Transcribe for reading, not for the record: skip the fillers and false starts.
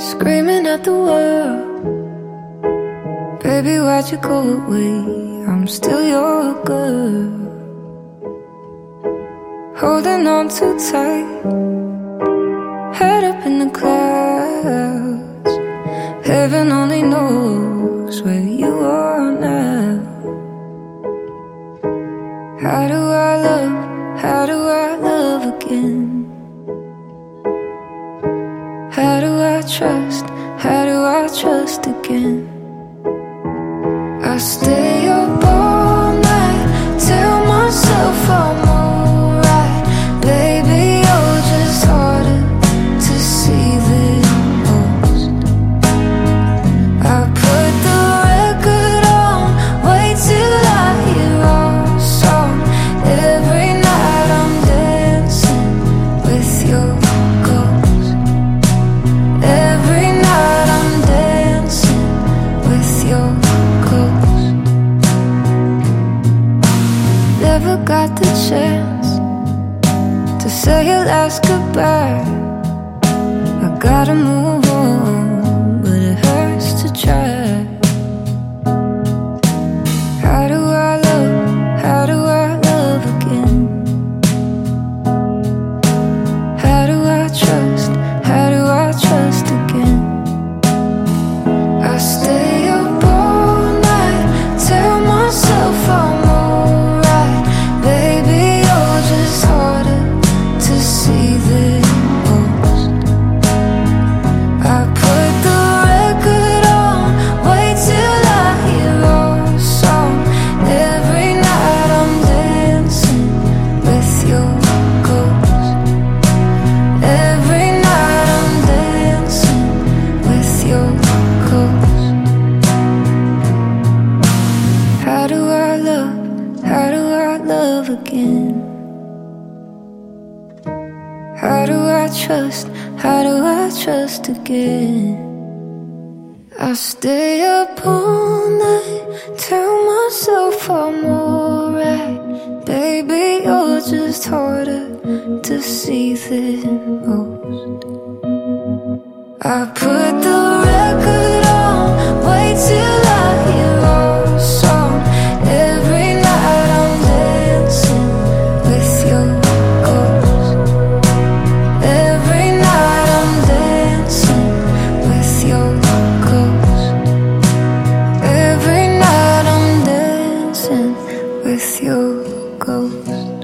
screaming at the world. Baby, why'd you go away? I'm still your girl. Holding on too tight, head up in the clouds. Heaven only knows where you are now. How do I love again? How do I trust again? I stay up all night, tell myself I'm alright. Baby, you're just harder to see than most. I put the record on, wait till I hear our song. Every night I'm dancing with your ghost. Every night I'm dancing with your ghost. Never got the chance to say your last goodbye. I gotta move on, but it hurts to try. How do I love again? How do I trust again? I stay up all night, tell myself I'm alright. Baby, you're just harder to see than most. I put the record on, wait till I hear our song. Every night I'm dancing with your ghost. Every night I'm dancing with your ghost. How do I love again? How do I trust again? I stay up all night, tell myself I'm alright. Baby, you're just harder to see than most. I put the record on, wait till I hear our song. Every night I'm dancing with your ghost. Every night I'm dancing with your ghost. Every night I'm dancing with your ghost.